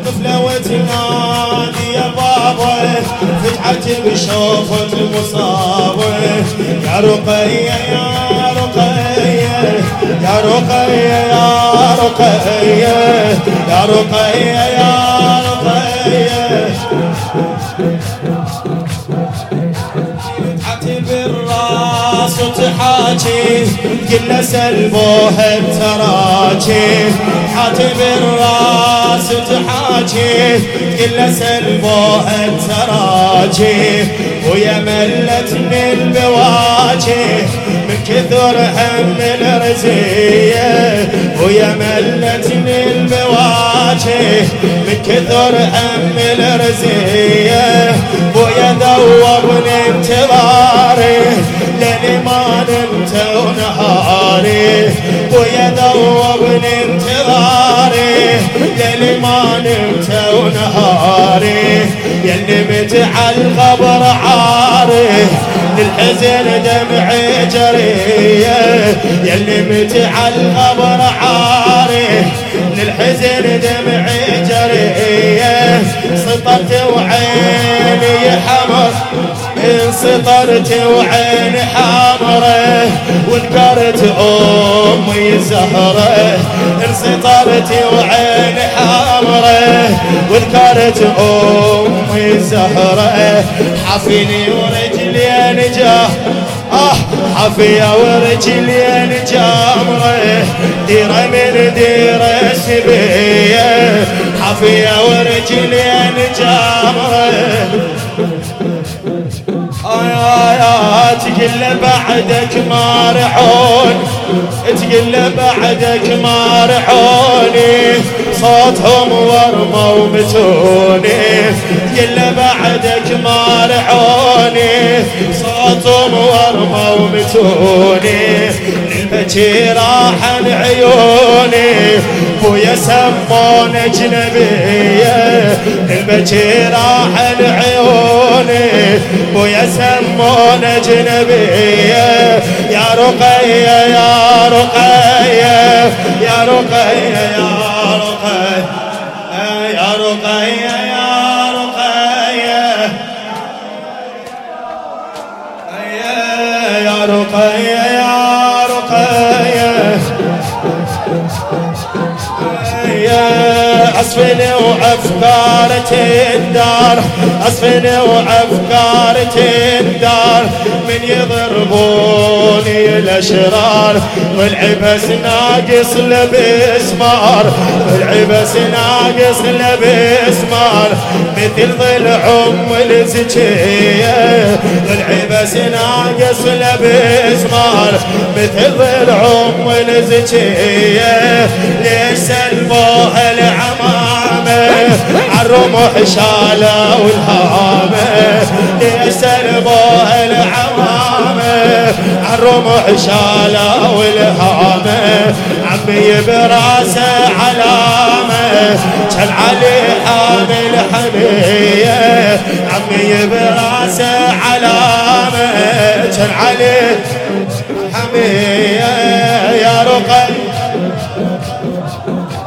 طفلة وتنادي يا بابا فتحت بشوف المصابة يا رقية يا رقية يا رقية يا رقية يا رقية يا رقية بالراس وتحاكي كله سلبوها التراجي حاتب الراس وتحاكي كله سلبوها التراجي ويا ملتني البواجي من كثر هم الرزية ويا ملتني البواجي من كثر هم الرزية ويا ذوبني انتظاري ليلي ما نمت ونهاري ويا ذوبني انتظاري ليلي ما نمت ونهاري يلي متع القبر عاري للحزن دمعي جريه يلي متع القبر عاري للحزن دمعي جريه سطرت وعيني حمر انسطرت وعيني حمره وذكرت امي زهره انسطرت وعيني حمره وذكرت امي زهره حفيني ورجلي جاه حفية ورجلين جامرة ديرة من ديرة سبية حفية ورجلين جامرة تقل بعدك ما رحون تقل بعدك ما رحوني صوتهم ورموا متوني تقل بعدك ما رحوني صوتهم ورموا متوني للبكي راحن عيوني بويا سمون اجنبيه للبكي راحن عيوني بويا سمون اجنبيه يا رقية يا رقية يا رقية يا رقية يا رقية يا رقية يا رقية يا رقية أصفني وأفكار تندار أصفني وأفكار تندار من يضربوني الأشرار والعبس ناقص لبسمار والعبس ناقص لبسمار مثل ضلع أم الزكية والعبس ناقص لبسمار مثل ضلع أم الزكية ليش سلبوها العمامة عالرمح شالوا والهامة ليش سلبوها العمامة عالرمح شالوا والهامة عمي براسه علامة كان علي حامل حمية عمي براسه علامة كان علي حمية يا رقية